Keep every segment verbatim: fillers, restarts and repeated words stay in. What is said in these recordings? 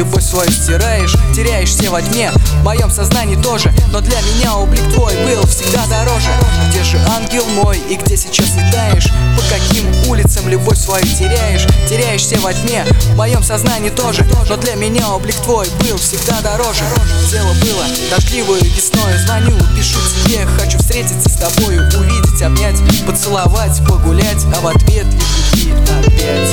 любовь свою стираешь, теряешься во тьме, в моем сознании тоже. Но для меня облик твой был всегда дороже. Где же ангел мой и где сейчас летаешь? По каким улицам любовь свою теряешь? Теряешься во тьме, в моем сознании тоже. Но для меня облик твой был всегда дороже. Дело было дождливую весною, звоню, пишу тебе, хочу встретиться с тобою, увидеть, обнять, поцеловать, погулять, а в ответ и опять.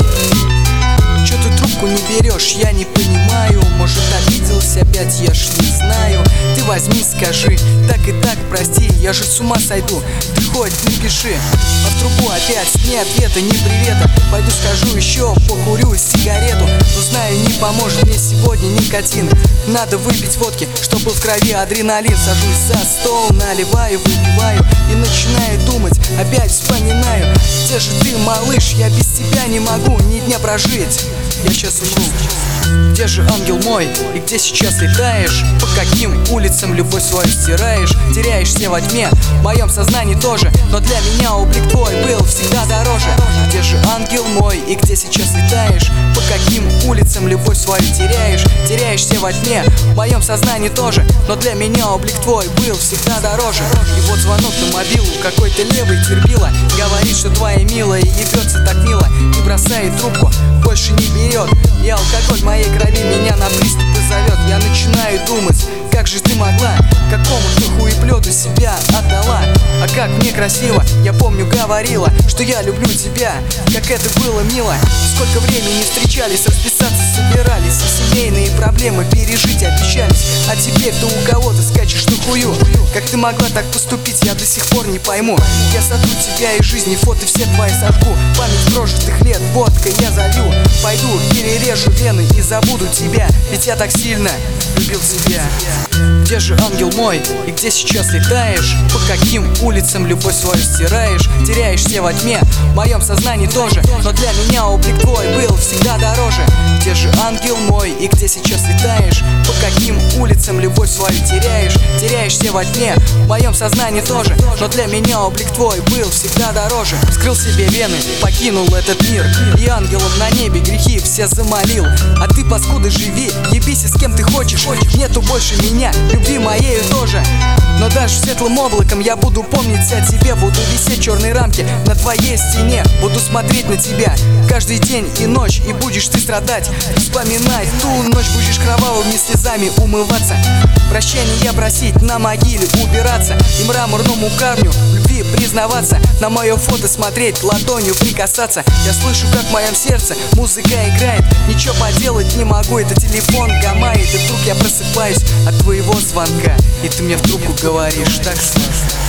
Чё ты трубку не берешь, я не понимаю. Может, обиделась опять, я ж не знаю. Ты возьми, скажи, так и так, прости, я же с ума сойду. Ты хоть не пиши, а в трубу опять ни ответа, ни привета. Пойду скажу еще, покурю сигарету. Но знаю, не поможет мне сегодня никотин. Надо выпить водки, чтоб был в крови адреналин. Сажусь за стол, наливаю, выпиваю и начинаю думать, опять вспоминаю. Где же ты, малыш, я без тебя не могу ни дня прожить. Я сейчас умру. Где же ангел мой и где сейчас летаешь? По каким улицам любовь свою стираешь? Теряешься во тьме, в моем сознании тоже. Но для меня облик твой был всегда дороже. Где же ангел мой и где сейчас летаешь? По каким улицам любовь свою теряешь? Теряешься во тьме, в моем сознании тоже. Но для меня облик твой был всегда дороже. И вот звонок на мобилу, какой-то левый терпила. Говорит, что твоя милая ебется так мило. И бросает трубку, больше не берет. И алкоголь в моей крови меня на приступы зовет. Я начинаю думать, как же ты могла какому-то хуеплету себя отдала. А как мне красиво, я помню, говорила, что я люблю тебя. Как это было мило. Сколько времени встречались, расписаться собирались, и семейные проблемы пережить обещались. А теперь ты у кого-то скачешь на хую. Как ты могла так поступить, я до сих пор не пойму. Я сотру тебя из жизни, фото все твои сожгу. Память прожитых лет водкой я залью. Пойду перережу вены и забуду тебя, ведь я так сильно любил тебя. Где же ангел мой и где сейчас летаешь? По каким улицам любовь свою стираешь? Теряешься во тьме, в моем сознании тоже. Но для меня облик твой был всегда дороже. Где же ангел мой и где сейчас летаешь? По каким улицам любовь свою теряешь? Теряешься во тьме, в моем сознании тоже. Но для меня облик твой был всегда дороже. Вскрыл себе вены, покинул этот мир, и ангелом на небе грехи все замолил. А ты, паскуда, живи, ебись с кем ты хочешь. Нету больше меня, любви моею тоже. Но даже светлым облаком я буду помнить о тебе. Буду висеть в черной рамке на твоей стене. Буду смотреть на тебя каждый день и ночь. И будешь ты страдать, вспоминать ту ночь. Будешь кровавыми слезами умываться, прощения просить, на могиле убираться. И мраморному камню в любви признаваться, на мое фото смотреть, ладонью прикасаться. Я слышу, как в моем сердце музыка играет. Ничего поделать не могу, это телефон гамает. И вдруг я просыпаюсь от твоего звонка, и ты мне в трубку говоришь так сладко.